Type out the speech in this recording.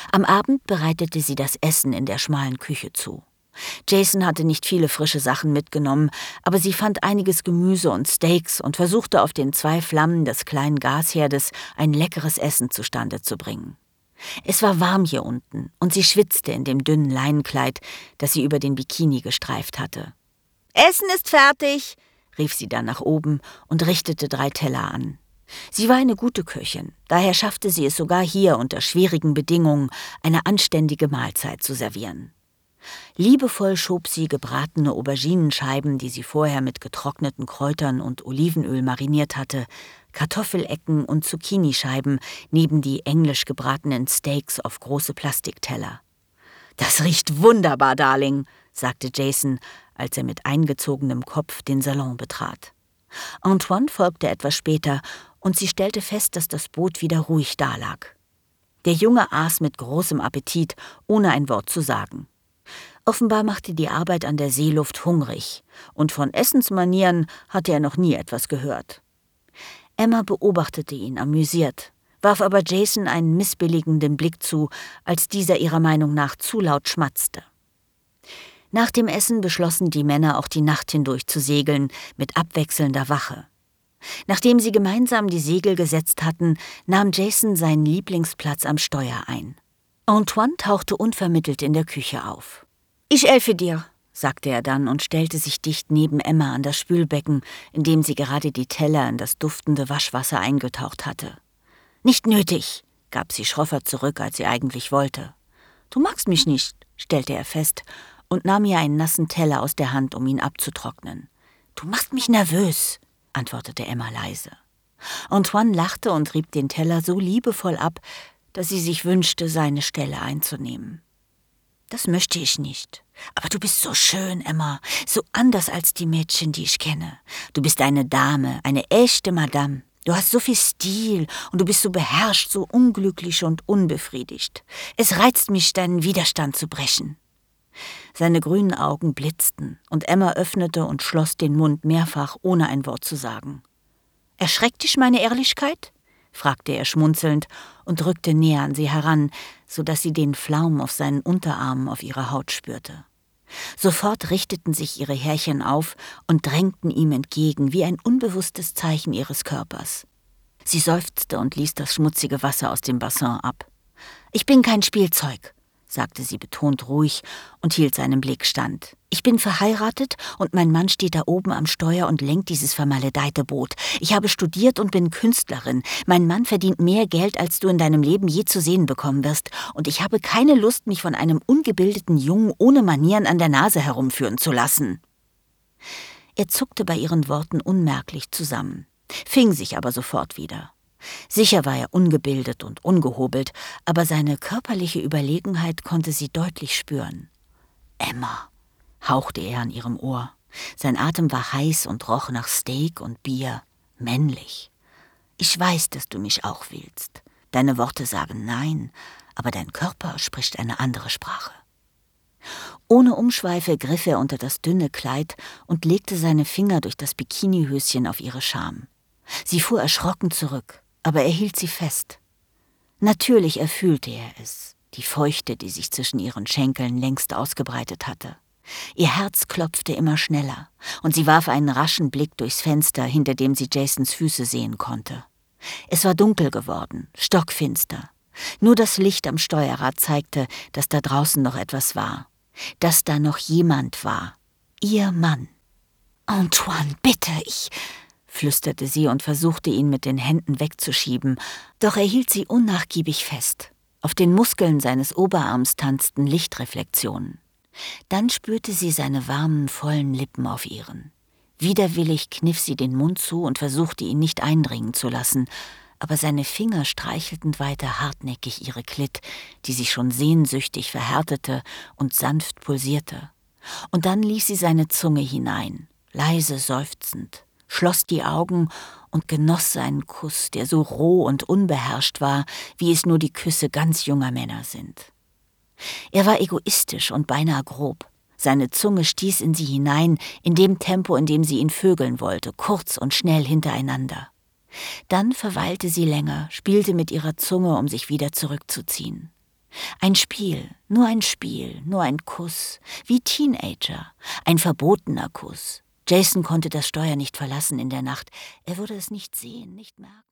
Am Abend bereitete sie das Essen in der schmalen Küche zu. Jason hatte nicht viele frische Sachen mitgenommen, aber sie fand einiges Gemüse und Steaks und versuchte auf den 2 Flammen des kleinen Gasherdes ein leckeres Essen zustande zu bringen. Es war warm hier unten und sie schwitzte in dem dünnen Leinenkleid, das sie über den Bikini gestreift hatte. »Essen ist fertig«, rief sie dann nach oben und richtete 3 Teller an. Sie war eine gute Köchin, daher schaffte sie es sogar hier unter schwierigen Bedingungen, eine anständige Mahlzeit zu servieren. Liebevoll schob sie gebratene Auberginenscheiben, die sie vorher mit getrockneten Kräutern und Olivenöl mariniert hatte, Kartoffelecken und Zucchinischeiben neben die englisch gebratenen Steaks auf große Plastikteller. »Das riecht wunderbar, Darling«, sagte Jason, als er mit eingezogenem Kopf den Salon betrat. Antoine folgte etwas später und sie stellte fest, dass das Boot wieder ruhig dalag. Der Junge aß mit großem Appetit, ohne ein Wort zu sagen. Offenbar machte die Arbeit an der Seeluft hungrig, und von Essensmanieren hatte er noch nie etwas gehört. Emma beobachtete ihn amüsiert, warf aber Jason einen missbilligenden Blick zu, als dieser ihrer Meinung nach zu laut schmatzte. Nach dem Essen beschlossen die Männer auch die Nacht hindurch zu segeln, mit abwechselnder Wache. Nachdem sie gemeinsam die Segel gesetzt hatten, nahm Jason seinen Lieblingsplatz am Steuer ein. Antoine tauchte unvermittelt in der Küche auf. »Ich helfe dir«, sagte er dann und stellte sich dicht neben Emma an das Spülbecken, in dem sie gerade die Teller in das duftende Waschwasser eingetaucht hatte. »Nicht nötig«, gab sie schroffer zurück, als sie eigentlich wollte. »Du magst mich nicht«, stellte er fest und nahm ihr einen nassen Teller aus der Hand, um ihn abzutrocknen. »Du machst mich nervös«, antwortete Emma leise. Antoine lachte und rieb den Teller so liebevoll ab, dass sie sich wünschte, seine Stelle einzunehmen. »Das möchte ich nicht. Aber du bist so schön, Emma, so anders als die Mädchen, die ich kenne. Du bist eine Dame, eine echte Madame. Du hast so viel Stil und du bist so beherrscht, so unglücklich und unbefriedigt. Es reizt mich, deinen Widerstand zu brechen.« Seine grünen Augen blitzten und Emma öffnete und schloss den Mund mehrfach, ohne ein Wort zu sagen. »Erschreckt dich meine Ehrlichkeit?« fragte er schmunzelnd und rückte näher an sie heran, so dass sie den Flaum auf seinen Unterarmen auf ihrer Haut spürte. Sofort richteten sich ihre Härchen auf und drängten ihm entgegen wie ein unbewusstes Zeichen ihres Körpers. Sie seufzte und ließ das schmutzige Wasser aus dem Bassin ab. »Ich bin kein Spielzeug«, sagte sie betont ruhig und hielt seinem Blick stand. »Ich bin verheiratet und mein Mann steht da oben am Steuer und lenkt dieses vermaledeite Boot. Ich habe studiert und bin Künstlerin. Mein Mann verdient mehr Geld, als du in deinem Leben je zu sehen bekommen wirst. Und ich habe keine Lust, mich von einem ungebildeten Jungen ohne Manieren an der Nase herumführen zu lassen.« Er zuckte bei ihren Worten unmerklich zusammen, fing sich aber sofort wieder. Sicher war er ungebildet und ungehobelt, aber seine körperliche Überlegenheit konnte sie deutlich spüren. »Emma«, hauchte er an ihrem Ohr. Sein Atem war heiß und roch nach Steak und Bier, männlich. »Ich weiß, dass du mich auch willst. Deine Worte sagen Nein, aber dein Körper spricht eine andere Sprache.« Ohne Umschweife griff er unter das dünne Kleid und legte seine Finger durch das Bikinihöschen auf ihre Scham. Sie fuhr erschrocken zurück, aber er hielt sie fest. Natürlich erfühlte er es, die Feuchte, die sich zwischen ihren Schenkeln längst ausgebreitet hatte. Ihr Herz klopfte immer schneller, und sie warf einen raschen Blick durchs Fenster, hinter dem sie Jasons Füße sehen konnte. Es war dunkel geworden, stockfinster. Nur das Licht am Steuerrad zeigte, dass da draußen noch etwas war, dass da noch jemand war, ihr Mann. »Antoine, bitte, flüsterte sie und versuchte, ihn mit den Händen wegzuschieben, doch er hielt sie unnachgiebig fest. Auf den Muskeln seines Oberarms tanzten Lichtreflexionen. Dann spürte sie seine warmen, vollen Lippen auf ihren. Widerwillig kniff sie den Mund zu und versuchte, ihn nicht eindringen zu lassen, aber seine Finger streichelten weiter hartnäckig ihre Klit, die sich schon sehnsüchtig verhärtete und sanft pulsierte. Und dann ließ sie seine Zunge hinein, leise seufzend, schloss die Augen und genoss seinen Kuss, der so roh und unbeherrscht war, wie es nur die Küsse ganz junger Männer sind. Er war egoistisch und beinahe grob. Seine Zunge stieß in sie hinein, in dem Tempo, in dem sie ihn vögeln wollte, kurz und schnell hintereinander. Dann verweilte sie länger, spielte mit ihrer Zunge, um sich wieder zurückzuziehen. Ein Spiel, nur ein Kuss, wie Teenager, ein verbotener Kuss. Jason konnte das Steuer nicht verlassen in der Nacht. Er würde es nicht sehen, nicht merken.